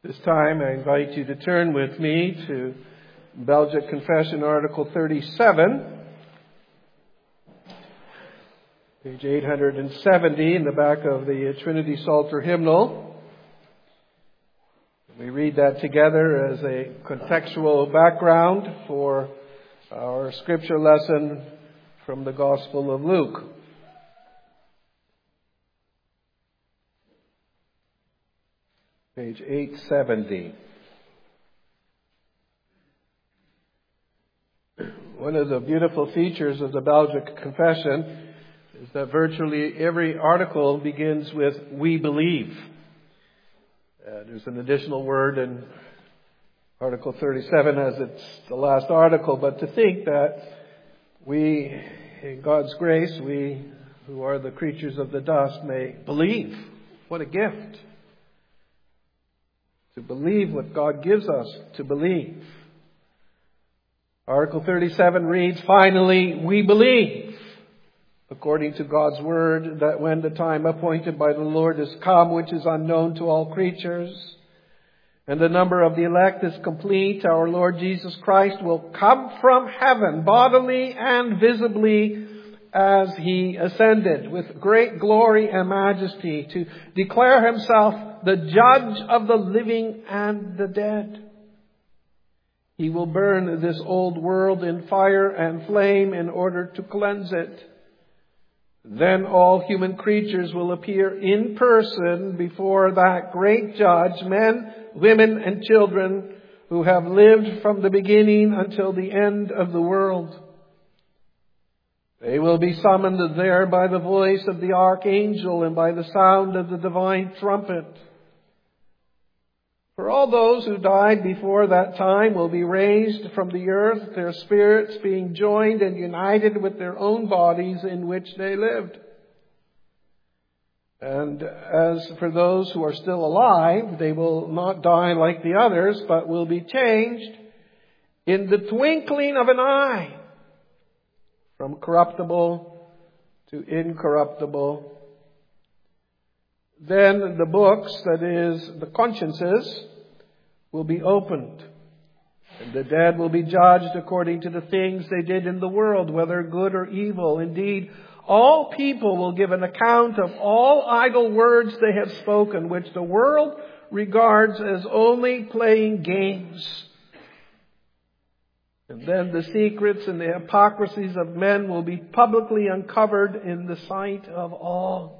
This time I invite you to turn with me to Belgic Confession, Article 37, page 870 in the back of the Trinity Psalter hymnal. We read that together as a contextual background for our scripture lesson from the Gospel of Luke. Page 870. One of the beautiful features of the Belgic Confession is that virtually every article begins with "we believe." There's an additional word in Article 37 as it's the last article, but to think that we, in God's grace, we who are the creatures of the dust may believe. What a gift. To believe what God gives us to believe. Article 37 reads, "Finally, we believe, according to God's word, that when the time appointed by the Lord is come, which is unknown to all creatures, and the number of the elect is complete, our Lord Jesus Christ will come from heaven, bodily and visibly, as He ascended with great glory and majesty, to declare Himself the judge of the living and the dead. He will burn this old world in fire and flame in order to cleanse it. Then all human creatures will appear in person before that great judge, men, women, and children who have lived from the beginning until the end of the world. They will be summoned there by the voice of the archangel and by the sound of the divine trumpet. For all those who died before that time will be raised from the earth, their spirits being joined and united with their own bodies in which they lived. And as for those who are still alive, they will not die like the others, but will be changed in the twinkling of an eye, from corruptible to incorruptible. Then the books, that is, the consciences, will be opened, and the dead will be judged according to the things they did in the world, whether good or evil. Indeed, all people will give an account of all idle words they have spoken, which the world regards as only playing games. And then the secrets and the hypocrisies of men will be publicly uncovered in the sight of all.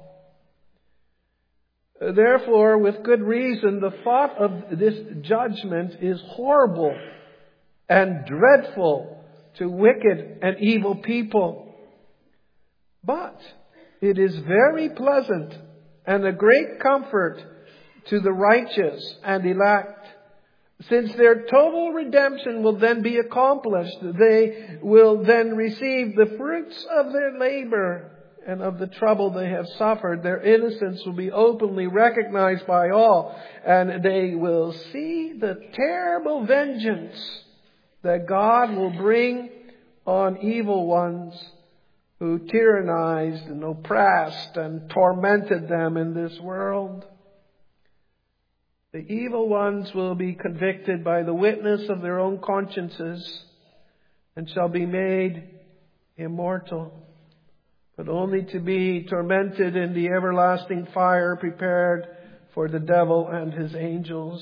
Therefore, with good reason, the thought of this judgment is horrible and dreadful to wicked and evil people. But it is very pleasant and a great comfort to the righteous and elect. Since their total redemption will then be accomplished, they will then receive the fruits of their labor and of the trouble they have suffered. Their innocence will be openly recognized by all, and they will see the terrible vengeance that God will bring on evil ones who tyrannized and oppressed and tormented them in this world. The evil ones will be convicted by the witness of their own consciences and shall be made immortal, but only to be tormented in the everlasting fire prepared for the devil and his angels.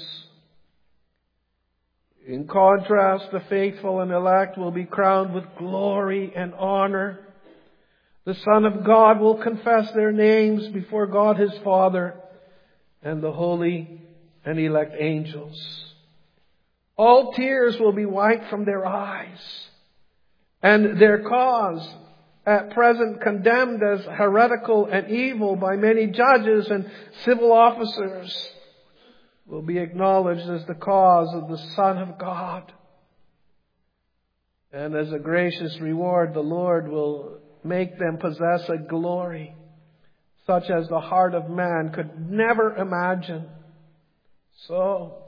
In contrast, the faithful and elect will be crowned with glory and honor. The Son of God will confess their names before God His Father and the holy and elect angels. All tears will be wiped from their eyes, and their cause, at present condemned as heretical and evil by many judges and civil officers, will be acknowledged as the cause of the Son of God. And as a gracious reward, the Lord will make them possess a glory such as the heart of man could never imagine. So,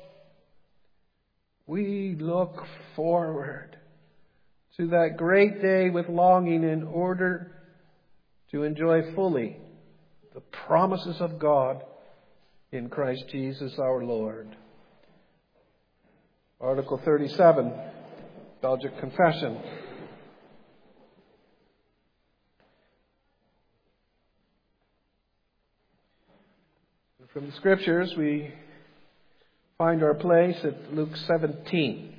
we look forward to that great day with longing in order to enjoy fully the promises of God in Christ Jesus our Lord. Article 37, Belgic Confession. From the Scriptures, we find our place at Luke 17.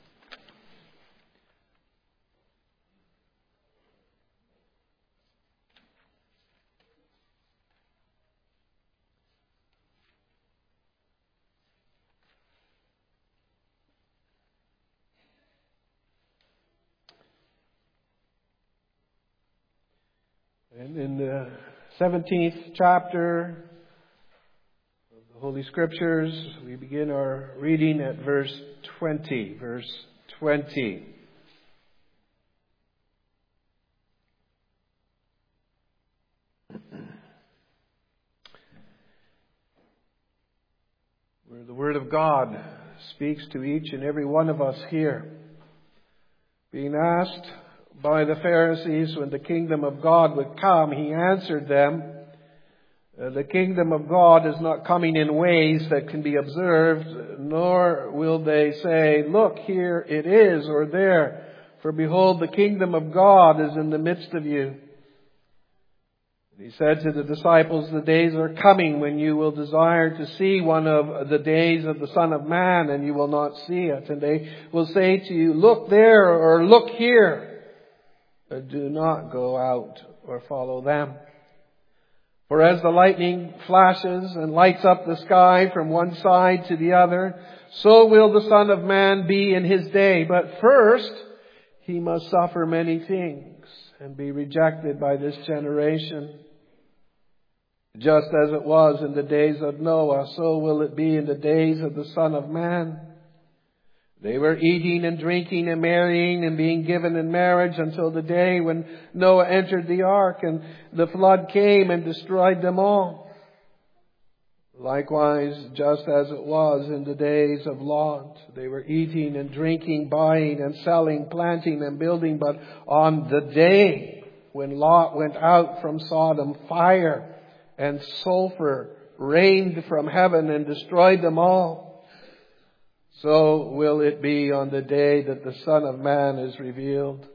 And in the 17th chapter of the Holy Scriptures, we begin our reading at verse 20. Verse 20. Where the Word of God speaks to each and every one of us here. Being asked by the Pharisees when the kingdom of God would come, he answered them, the kingdom of God is not coming in ways that can be observed, nor will they say, look, here it is, or there. For behold, the kingdom of God is in the midst of you. He said to the disciples, the days are coming when you will desire to see one of the days of the Son of Man, and you will not see it. And they will say to you, look there, or look here. But do not go out or follow them. For as the lightning flashes and lights up the sky from one side to the other, so will the Son of Man be in his day. But first, he must suffer many things and be rejected by this generation. Just as it was in the days of Noah, so will it be in the days of the Son of Man. They were eating and drinking and marrying and being given in marriage until the day when Noah entered the ark and the flood came and destroyed them all. Likewise, just as it was in the days of Lot, they were eating and drinking, buying and selling, planting and building. But on the day when Lot went out from Sodom, fire and sulfur rained from heaven and destroyed them all. So will it be on the day that the Son of Man is revealed.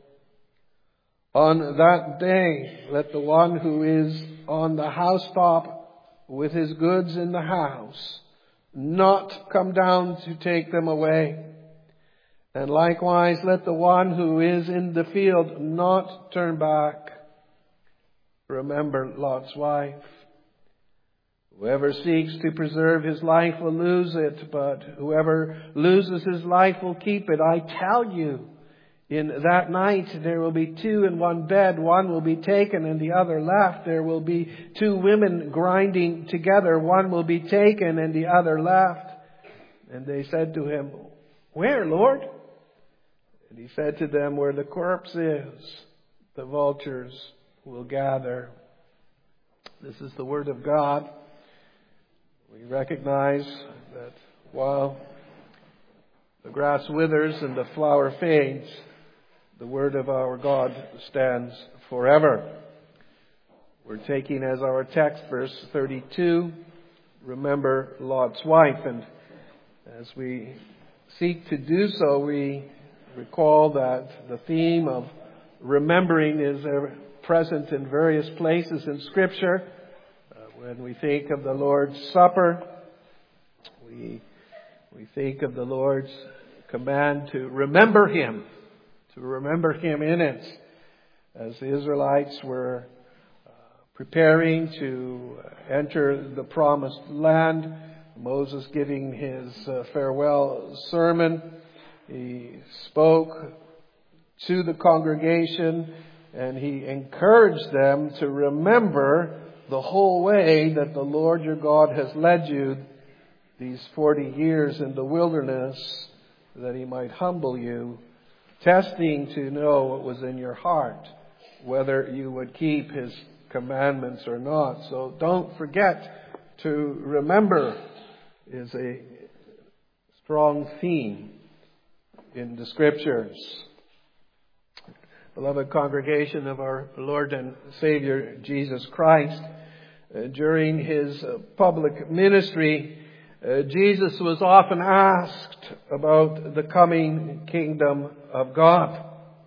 On that day, let the one who is on the housetop with his goods in the house not come down to take them away. And likewise, let the one who is in the field not turn back. Remember Lot's wife. Whoever seeks to preserve his life will lose it, but whoever loses his life will keep it. I tell you, in that night there will be two in one bed. One will be taken and the other left. There will be two women grinding together. One will be taken and the other left. And they said to him, where, Lord? And he said to them, where the corpse is, the vultures will gather. This is the word of God. We recognize that while the grass withers and the flower fades, the word of our God stands forever. We're taking as our text verse 32, remember Lot's wife. And as we seek to do so, we recall that the theme of remembering is present in various places in Scripture. When we think of the Lord's Supper, we think of the Lord's command to remember Him in it. As the Israelites were preparing to enter the promised land, Moses giving his farewell sermon, he spoke to the congregation and he encouraged them to remember the whole way that the Lord your God has led you these 40 years in the wilderness, that He might humble you, testing to know what was in your heart, whether you would keep His commandments or not. So don't forget to remember is a strong theme in the Scriptures. Beloved congregation of our Lord and Savior Jesus Christ, during His public ministry, Jesus was often asked about the coming kingdom of God.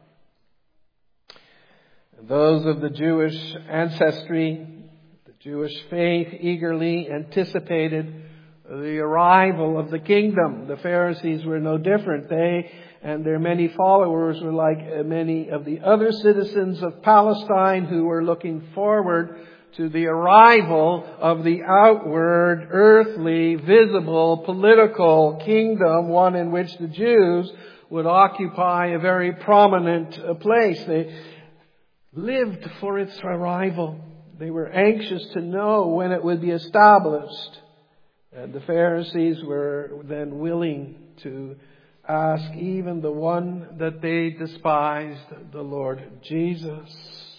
Those of the Jewish ancestry, the Jewish faith, eagerly anticipated the arrival of the kingdom. The Pharisees were no different. They and their many followers were like many of the other citizens of Palestine who were looking forward to the arrival of the outward, earthly, visible, political kingdom, one in which the Jews would occupy a very prominent place. They lived for its arrival. They were anxious to know when it would be established. And the Pharisees were then willing to ask even the one that they despised, the Lord Jesus.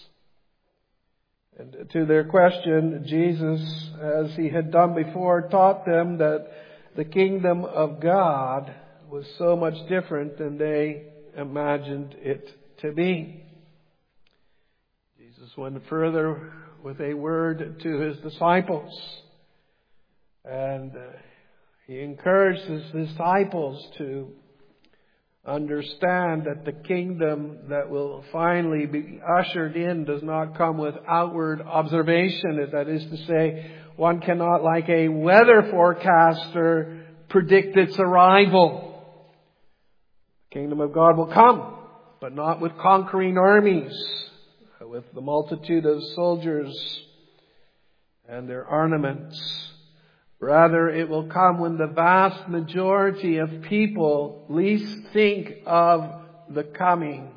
And to their question, Jesus, as he had done before, taught them that the kingdom of God was so much different than they imagined it to be. Jesus went further with a word to his disciples. And he encouraged his disciples to understand that the kingdom that will finally be ushered in does not come with outward observation. That is to say, one cannot, like a weather forecaster, predict its arrival. The kingdom of God will come, but not with conquering armies, with the multitude of soldiers and their ornaments. Rather, it will come when the vast majority of people least think of the coming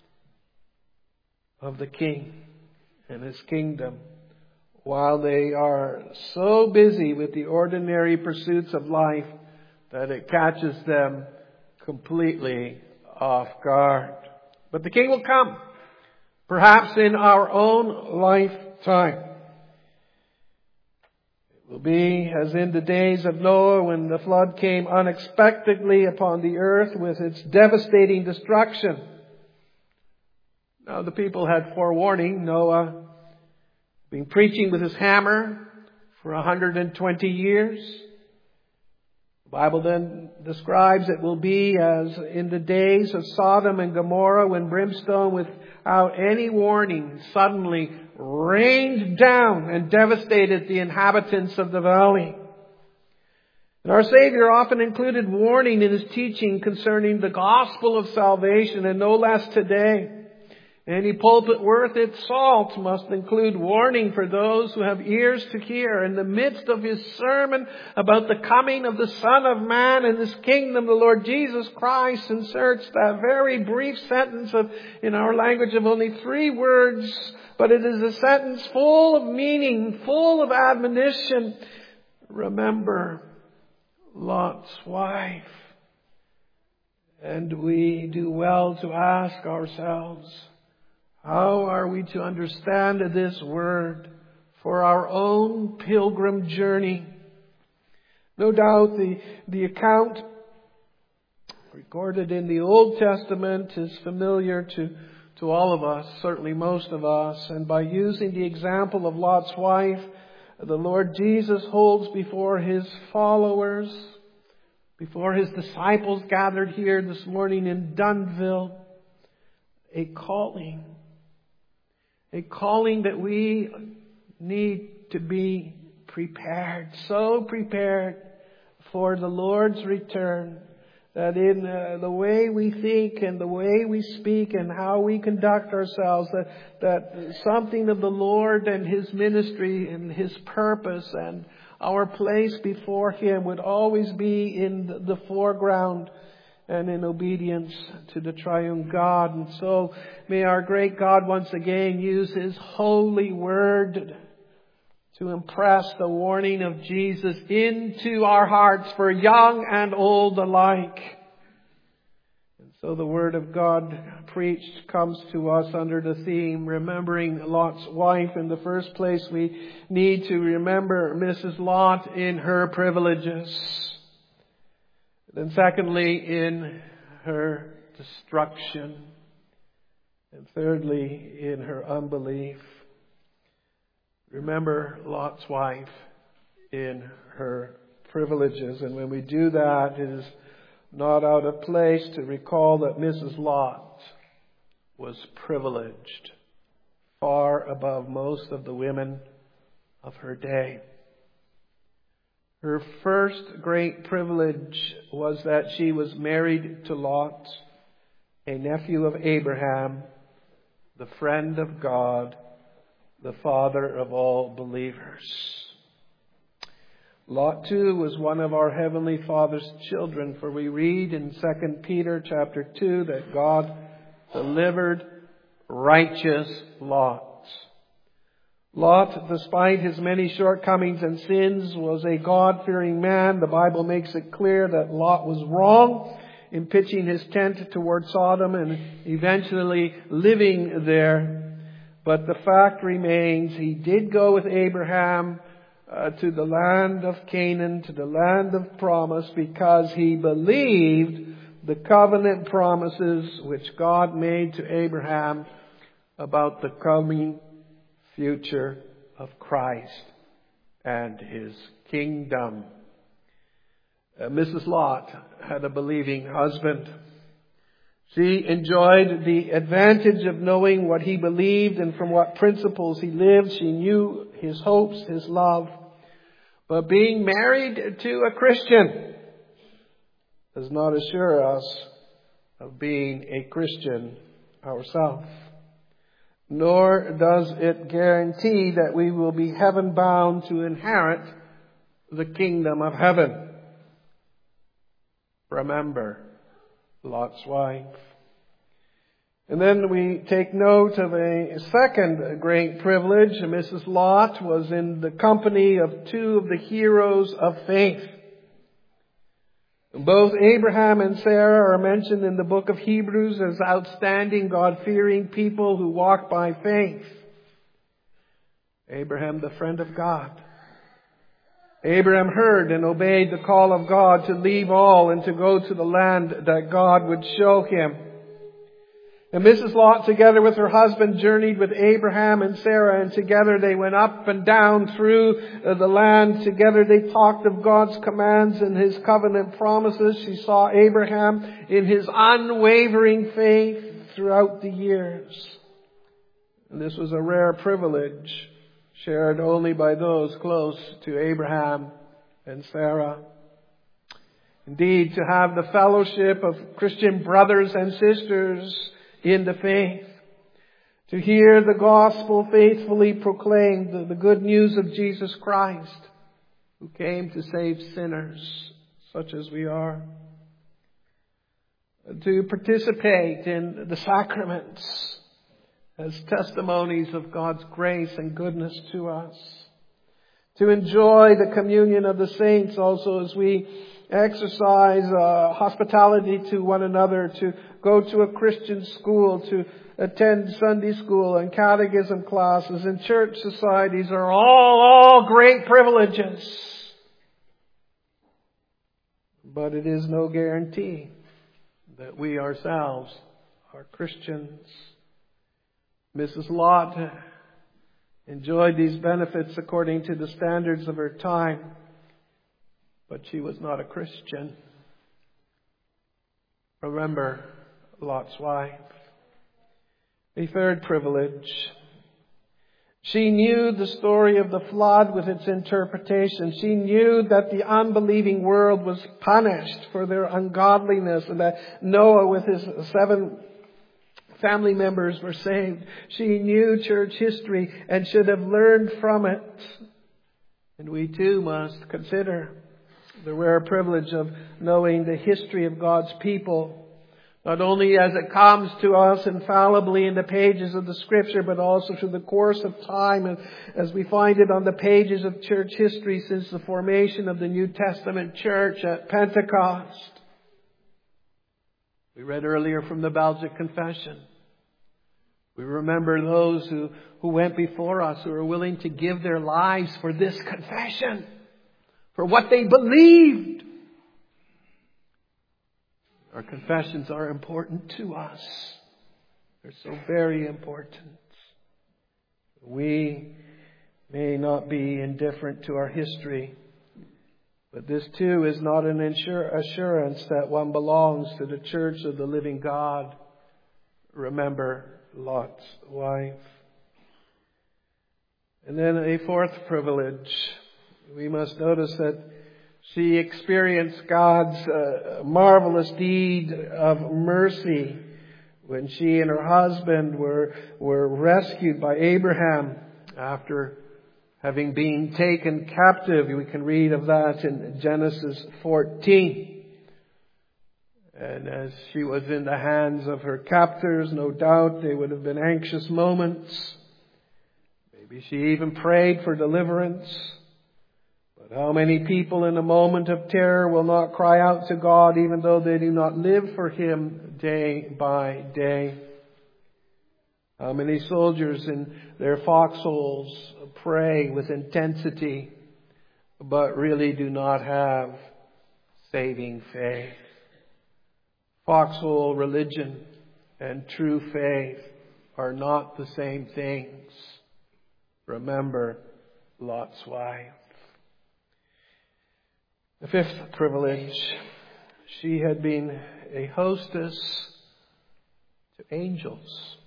of the King and His kingdom, while they are so busy with the ordinary pursuits of life that it catches them completely off guard. But the King will come, perhaps in our own lifetime. It will be as in the days of Noah when the flood came unexpectedly upon the earth with its devastating destruction. Now the people had forewarning. Noah been preaching with his hammer for 120 years. The Bible then describes it will be as in the days of Sodom and Gomorrah when brimstone without any warning suddenly rained down and devastated the inhabitants of the valley. And our Savior often included warning in His teaching concerning the gospel of salvation, and no less today. Any pulpit worth its salt must include warning for those who have ears to hear. In the midst of His sermon about the coming of the Son of Man and His kingdom, the Lord Jesus Christ inserts that very brief sentence in our language of only 3 words, but it is a sentence full of meaning, full of admonition. Remember Lot's wife. And we do well to ask ourselves, how are we to understand this word for our own pilgrim journey? No doubt the account recorded in the Old Testament is familiar to all of us, certainly most of us. And by using the example of Lot's wife, the Lord Jesus holds before His followers, before His disciples gathered here this morning in Dunnville, a calling that we need to be prepared, so prepared for the Lord's return, that in the way we think and the way we speak and how we conduct ourselves, that something of the Lord and His ministry and His purpose and our place before Him would always be in the foreground and in obedience to the triune God. And so may our great God once again use His holy word to impress the warning of Jesus into our hearts for young and old alike. And so the word of God preached comes to us under the theme, remembering Lot's wife. In the first place, we need to remember Mrs. Lot in her privileges. Then secondly, in her destruction. And thirdly, in her unbelief. Remember Lot's wife in her privileges. And when we do that, it is not out of place to recall that Mrs. Lot was privileged, far above most of the women of her day. Her first great privilege was that she was married to Lot, a nephew of Abraham, the friend of God, the father of all believers. Lot too was one of our Heavenly Father's children, for we read in 2 Peter chapter 2 that God delivered righteous Lot. Lot, despite his many shortcomings and sins, was a God-fearing man. The Bible makes it clear that Lot was wrong in pitching his tent toward Sodom and eventually living there. But the fact remains, he did go with Abraham to the land of Canaan, to the land of promise, because he believed the covenant promises which God made to Abraham about the coming future of Christ and His kingdom. Mrs. Lot had a believing husband. She enjoyed the advantage of knowing what he believed and from what principles he lived. She knew his hopes, his love. But being married to a Christian does not assure us of being a Christian ourselves. Nor does it guarantee that we will be heaven-bound to inherit the kingdom of heaven. Remember Lot's wife. And then we take note of a second great privilege. Mrs. Lot was in the company of two of the heroes of faith. Both Abraham and Sarah are mentioned in the book of Hebrews as outstanding God-fearing people who walk by faith. Abraham, the friend of God. Abraham heard and obeyed the call of God to leave all and to go to the land that God would show him. And Mrs. Lot, together with her husband, journeyed with Abraham and Sarah, and together they went up and down through the land. Together they talked of God's commands and His covenant promises. She saw Abraham in his unwavering faith throughout the years. And this was a rare privilege, shared only by those close to Abraham and Sarah. Indeed, to have the fellowship of Christian brothers and sisters in the faith, to hear the gospel faithfully proclaimed, the good news of Jesus Christ, who came to save sinners such as we are, to participate in the sacraments as testimonies of God's grace and goodness to us, to enjoy the communion of the saints also as we exercise hospitality to one another, to go to a Christian school, to attend Sunday school and catechism classes and church societies are all great privileges. But it is no guarantee that we ourselves are Christians. Mrs. Lot enjoyed these benefits according to the standards of her time, but she was not a Christian. Remember Lot's wife. A third privilege. She knew the story of the flood with its interpretation. She knew that the unbelieving world was punished for their ungodliness and that Noah with his 7 family members were saved. She knew church history and should have learned from it. And we too must consider the rare privilege of knowing the history of God's people, not only as it comes to us infallibly in the pages of the Scripture, but also through the course of time, and as we find it on the pages of church history since the formation of the New Testament church at Pentecost. We read earlier from the Belgic Confession. We remember those who went before us, who were willing to give their lives for this confession, for what they believed. Our confessions are important to us. They're so very important. We may not be indifferent to our history, But this too is not an assurance that one belongs to the church of the living God. Remember Lot's wife. And then a fourth privilege. We must notice that she experienced God's marvelous deed of mercy when she and her husband were rescued by Abraham after having been taken captive. We can read of that in Genesis 14. And as she was in the hands of her captors, no doubt they would have been anxious moments. Maybe she even prayed for deliverance. But how many people in a moment of terror will not cry out to God even though they do not live for Him day by day? How many soldiers in their foxholes pray with intensity but really do not have saving faith? Foxhole religion and true faith are not the same things. Remember Lot's wife. The fifth privilege, she had been a hostess to angels.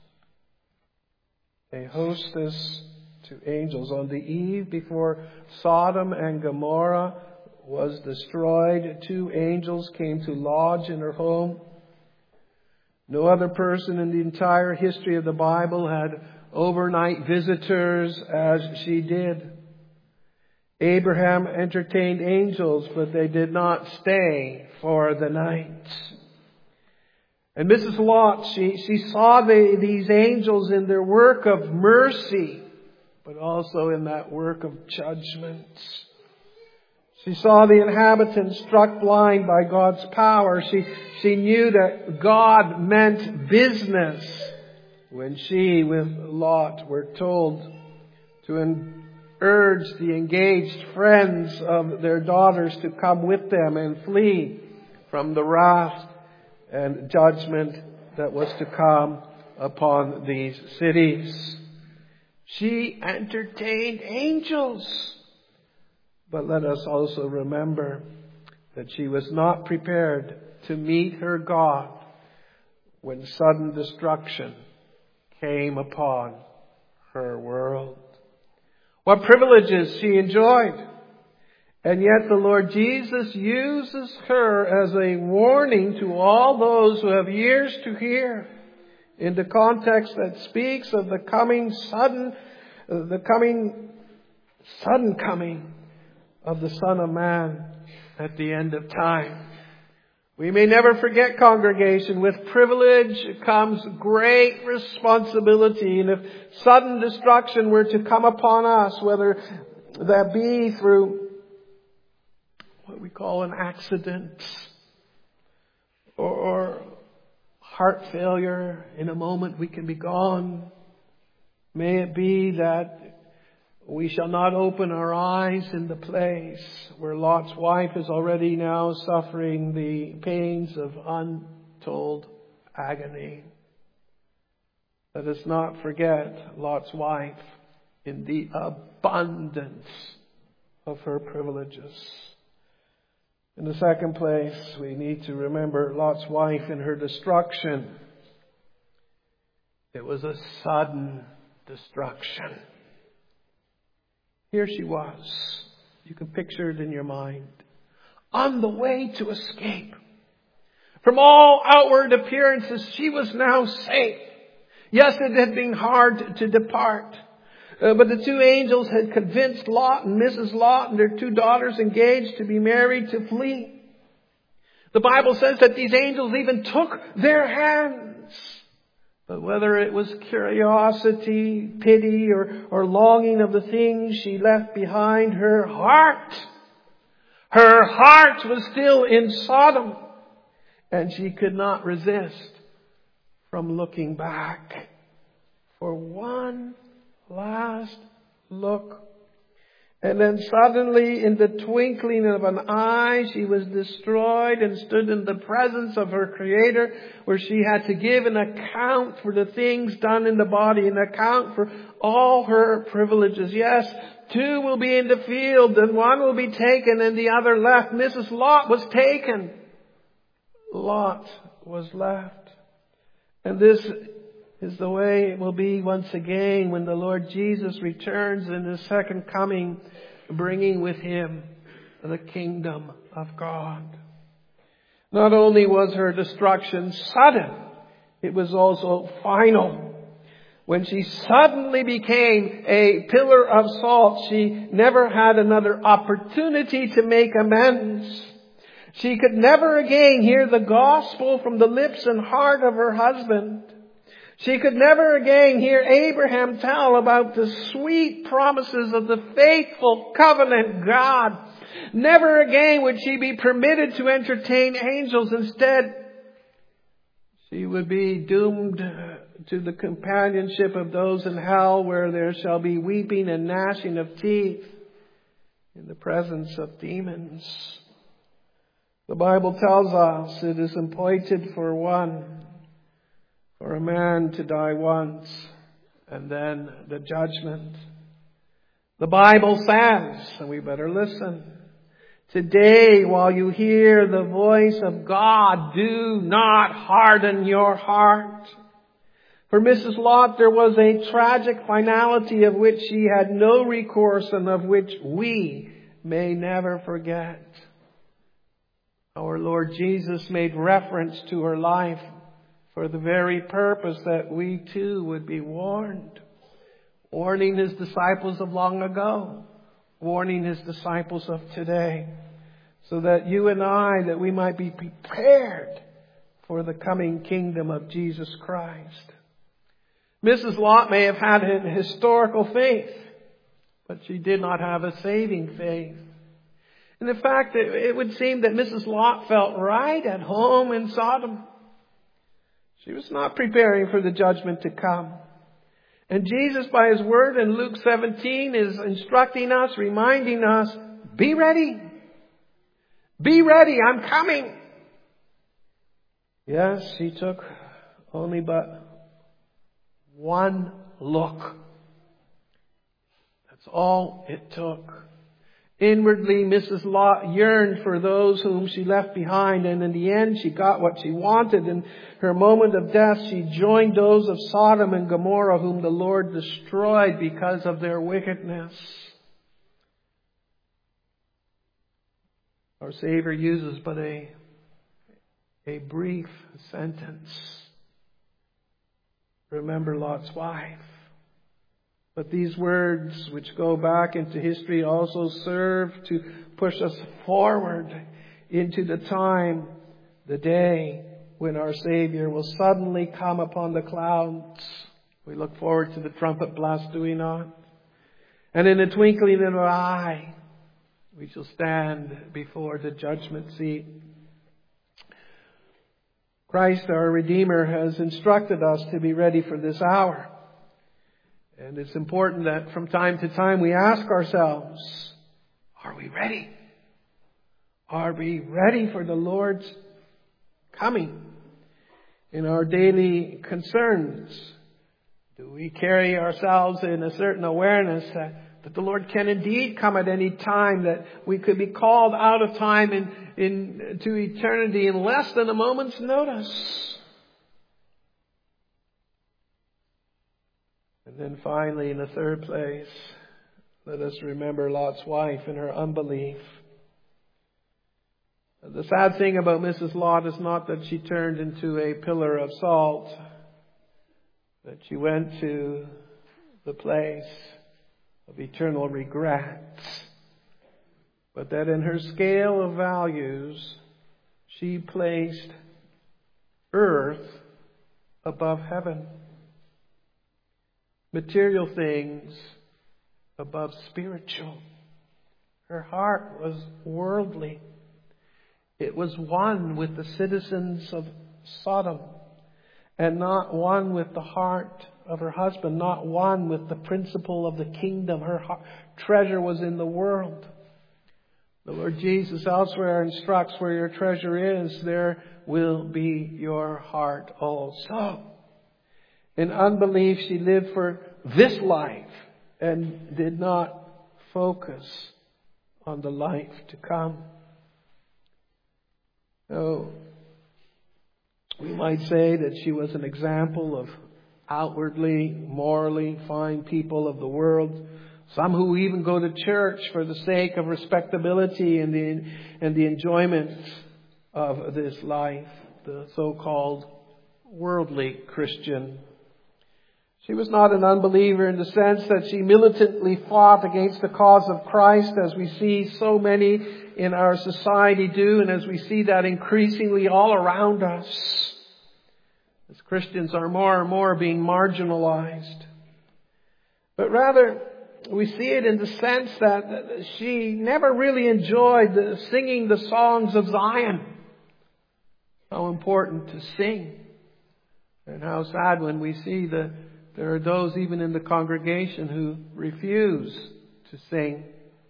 A hostess to angels. On the eve before Sodom and Gomorrah was destroyed, 2 angels came to lodge in her home. No other person in the entire history of the Bible had overnight visitors as she did. Abraham entertained angels, but they did not stay for the night. And Mrs. Lot, she saw these angels in their work of mercy, but also in that work of judgment. She saw the inhabitants struck blind by God's power. She knew that God meant business when she, with Lot, were told to urge the engaged friends of their daughters to come with them and flee from the wrath and judgment that was to come upon these cities. She entertained angels. But let us also remember that she was not prepared to meet her God when sudden destruction came upon her world. What privileges she enjoyed. And yet the Lord Jesus uses her as a warning to all those who have ears to hear in the context that speaks of the sudden coming of the Son of Man at the end of time. We may never forget, congregation, with privilege comes great responsibility. And if sudden destruction were to come upon us, whether that be through what we call an accident or heart failure, in a moment we can be gone. May it be that we shall not open our eyes in the place where Lot's wife is already now suffering the pains of untold agony. Let us not forget Lot's wife in the abundance of her privileges. In the second place, we need to remember Lot's wife in her destruction. It was a sudden destruction. Here she was. You can picture it in your mind. On the way to escape. From all outward appearances, she was now safe. Yes, it had been hard to depart. But the 2 angels had convinced Lot and Mrs. Lot and their 2 daughters engaged to be married to flee. The Bible says that these angels even took their hands. But whether it was curiosity, pity, or longing of the things she left behind, her heart was still in Sodom. And she could not resist from looking back for one last look. And then suddenly, in the twinkling of an eye, she was destroyed and stood in the presence of her Creator, where she had to give an account for the things done in the body, an account for all her privileges. Yes, two will be in the field and one will be taken and the other left. Mrs. Lot was taken. Lot was left. And this is the way it will be once again when the Lord Jesus returns in His second coming, bringing with Him the kingdom of God. Not only was her destruction sudden, it was also final. When she suddenly became a pillar of salt, she never had another opportunity to make amends. She could never again hear the gospel from the lips and heart of her husband. She could never again hear Abraham tell about the sweet promises of the faithful covenant God. Never again would she be permitted to entertain angels. Instead, she would be doomed to the companionship of those in hell, where there shall be weeping and gnashing of teeth in the presence of demons. The Bible tells us it is appointed for a man to die once, and then the judgment. The Bible says, and we better listen, today, while you hear the voice of God, do not harden your heart. For Mrs. Lot, there was a tragic finality of which she had no recourse and of which we may never forget. Our Lord Jesus made reference to her life for the very purpose that we too would be warned. Warning His disciples of long ago. Warning His disciples of today. So that you and I, that we might be prepared for the coming kingdom of Jesus Christ. Mrs. Lot may have had a historical faith, but she did not have a saving faith. And in fact, it would seem that Mrs. Lot felt right at home in Sodom. She was not preparing for the judgment to come. And Jesus, by His word in Luke 17, is instructing us, reminding us, be ready. Be ready, I'm coming. Yes, she took only but one look. That's all it took. Inwardly, Mrs. Lot yearned for those whom she left behind, and in the end she got what she wanted. In her moment of death, she joined those of Sodom and Gomorrah, whom the Lord destroyed because of their wickedness. Our Savior uses but a brief sentence. Remember Lot's wife. But these words, which go back into history, also serve to push us forward into the time, the day, when our Savior will suddenly come upon the clouds. We look forward to the trumpet blast, do we not? And in a twinkling of an eye, we shall stand before the judgment seat. Christ, our Redeemer, has instructed us to be ready for this hour. And it's important that from time to time we ask ourselves, are we ready? Are we ready for the Lord's coming? In our daily concerns, do we carry ourselves in a certain awareness that the Lord can indeed come at any time, that we could be called out of time into eternity in less than a moment's notice? And then finally, in the third place, let us remember Lot's wife and her unbelief. The sad thing about Mrs. Lot is not that she turned into a pillar of salt, that she went to the place of eternal regrets, but that in her scale of values, she placed earth above heaven. Material things above spiritual. Her heart was worldly. It was one with the citizens of Sodom, and not one with the heart of her husband, not one with the principle of the kingdom. Her treasure was in the world. The Lord Jesus elsewhere instructs, where your treasure is, there will be your heart also. In unbelief, she lived for this life and did not focus on the life to come. So, we might say that she was an example of outwardly, morally fine people of the world. Some who even go to church for the sake of respectability and the enjoyment of this life, the so-called worldly Christian. She was not an unbeliever in the sense that she militantly fought against the cause of Christ, as we see so many in our society do, and as we see that increasingly all around us, as Christians are more and more being marginalized. But rather, we see it in the sense that she never really enjoyed singing the songs of Zion. How important to sing. And how sad when we see that there are those even in the congregation who refuse to sing.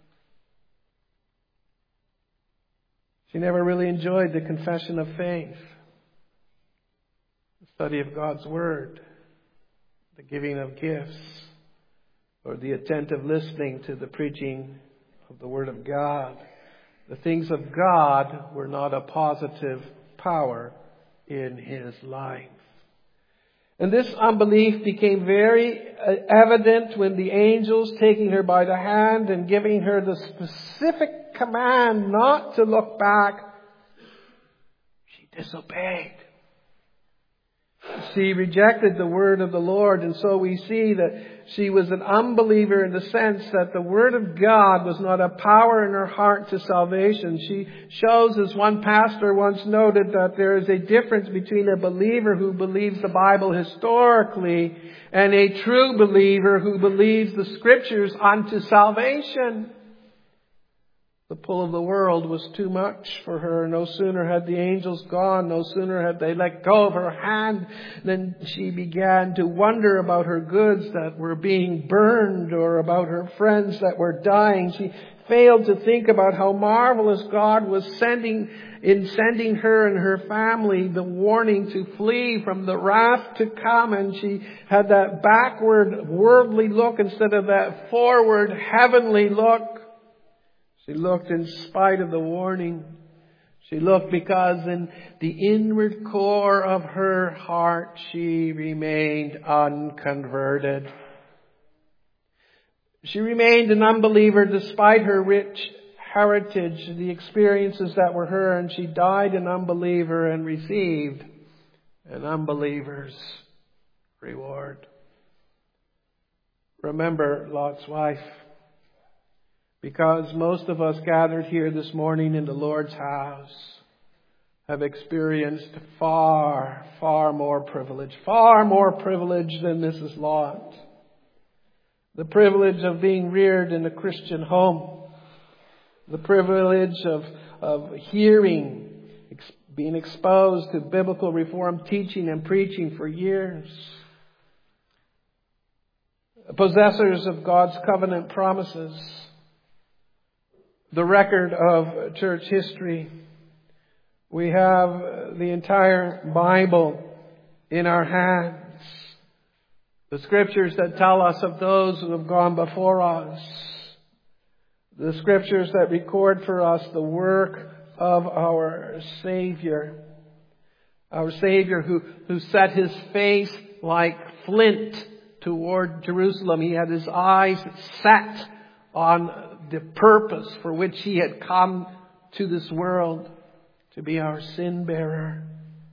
She never really enjoyed the confession of faith, the study of God's Word, the giving of gifts, or the attentive listening to the preaching of the Word of God. The things of God were not a positive power in his life. And this unbelief became very evident when the angels, taking her by the hand and giving her the specific command not to look back, she disobeyed. She rejected the word of the Lord, and so we see that she was an unbeliever in the sense that the word of God was not a power in her heart to salvation. She shows, as one pastor once noted, that there is a difference between a believer who believes the Bible historically and a true believer who believes the Scriptures unto salvation. The pull of the world was too much for her. No sooner had the angels gone, no sooner had they let go of her hand, than she began to wonder about her goods that were being burned or about her friends that were dying. She failed to think about how marvelous God was sending her and her family the warning to flee from the wrath to come. And she had that backward worldly look instead of that forward heavenly look. She looked in spite of the warning. She looked because in the inward core of her heart she remained unconverted. She remained an unbeliever despite her rich heritage, the experiences that were her, and she died an unbeliever and received an unbeliever's reward. Remember Lot's wife. Because most of us gathered here this morning in the Lord's house have experienced far, far more privilege than Mrs. Lot. The privilege of being reared in a Christian home. The privilege of hearing, being exposed to biblical Reformed teaching and preaching for years. Possessors of God's covenant promises. The record of church history. We have the entire Bible in our hands. The Scriptures that tell us of those who have gone before us. The Scriptures that record for us the work of our Savior. Our Savior who set His face like flint toward Jerusalem. He had His eyes set on the purpose for which He had come to this world, to be our sin bearer.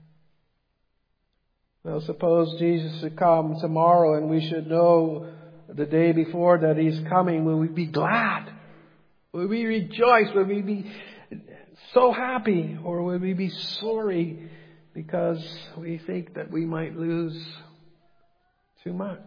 Now suppose Jesus should come tomorrow and we should know the day before that He's coming. Will we be glad? Will we rejoice? Will we be so happy? Or will we be sorry because we think that we might lose too much?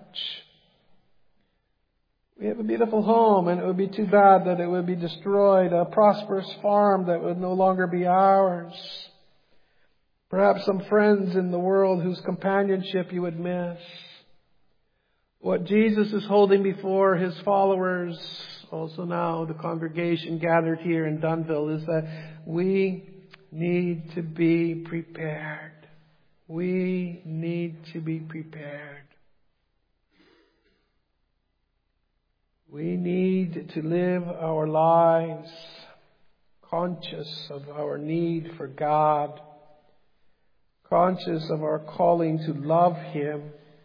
We have a beautiful home, and it would be too bad that it would be destroyed. A prosperous farm that would no longer be ours. Perhaps some friends in the world whose companionship you would miss. What Jesus is holding before His followers, also now the congregation gathered here in Dunnville, is that we need to be prepared. We need to be prepared. We need to live our lives conscious of our need for God, conscious of our calling to love Him.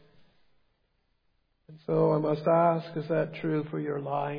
And so I must ask, is that true for your life?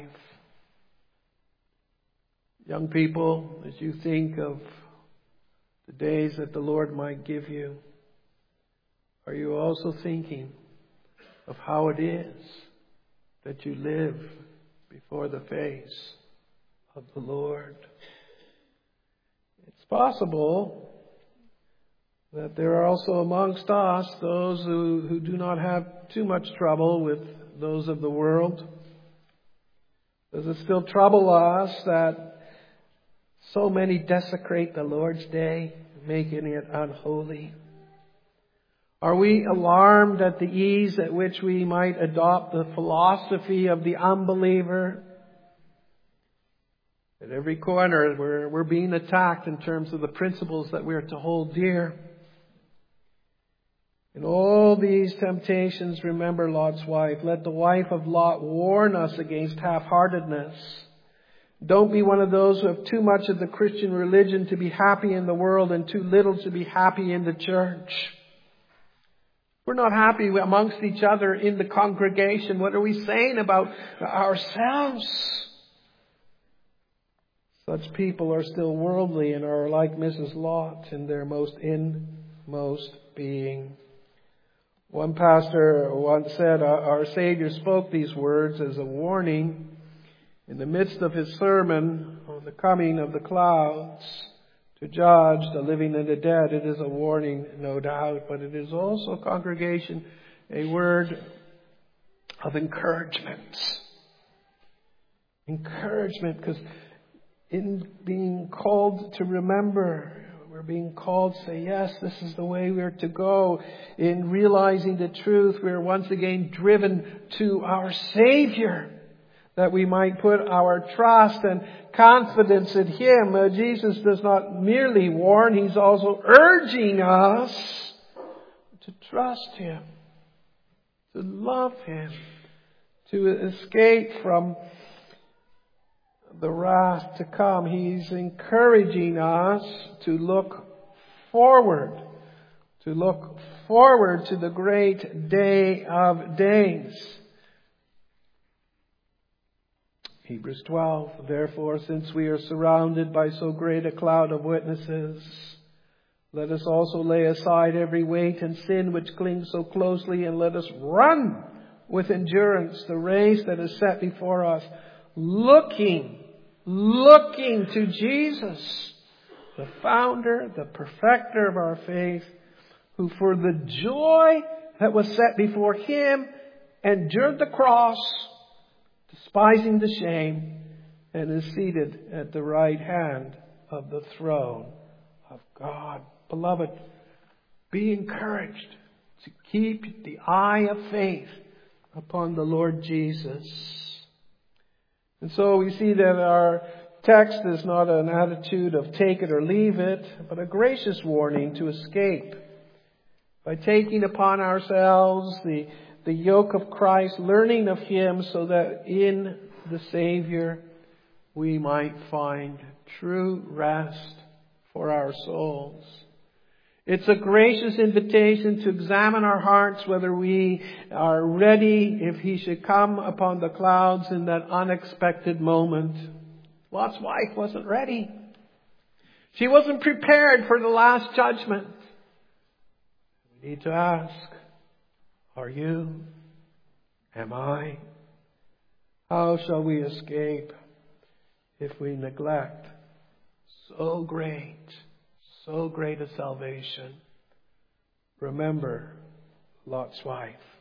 Young people, as you think of the days that the Lord might give you, are you also thinking of how it is that you live before the face of the Lord? It's possible that there are also amongst us those who do not have too much trouble with those of the world. Does it still trouble us that so many desecrate the Lord's day, making it unholy? Are we alarmed at the ease at which we might adopt the philosophy of the unbeliever? At every corner we're being attacked in terms of the principles that we are to hold dear. In all these temptations, remember Lot's wife. Let the wife of Lot warn us against half-heartedness. Don't be one of those who have too much of the Christian religion to be happy in the world and too little to be happy in the church. We're not happy amongst each other in the congregation. What are we saying about ourselves? Such people are still worldly and are like Mrs. Lot in their most inmost being. One pastor once said, our Savior spoke these words as a warning in the midst of His sermon on the coming of the clouds to judge the living and the dead. It is a warning, no doubt, but it is also, congregation, a word of encouragement. Encouragement, because in being called to remember, we're being called to say, yes, this is the way we're to go. In realizing the truth, we're once again driven to our Savior, that we might put our trust and confidence in Him. Jesus does not merely warn, He's also urging us to trust Him, to love Him, to escape from the wrath to come. He's encouraging us to look forward to the great day of days. Hebrews 12, therefore, since we are surrounded by so great a cloud of witnesses, let us also lay aside every weight and sin which clings so closely, and let us run with endurance the race that is set before us, looking to Jesus, the founder, the perfecter of our faith, who for the joy that was set before Him endured the cross, despising the shame, and is seated at the right hand of the throne of God. Beloved, be encouraged to keep the eye of faith upon the Lord Jesus. And so we see that our text is not an attitude of take it or leave it, but a gracious warning to escape by taking upon ourselves the yoke of Christ, learning of Him so that in the Savior we might find true rest for our souls. It's a gracious invitation to examine our hearts whether we are ready if He should come upon the clouds in that unexpected moment. Lot's wife wasn't ready. She wasn't prepared for the last judgment. We need to ask, are you? Am I? How shall we escape if we neglect so great a salvation? Remember Lot's wife.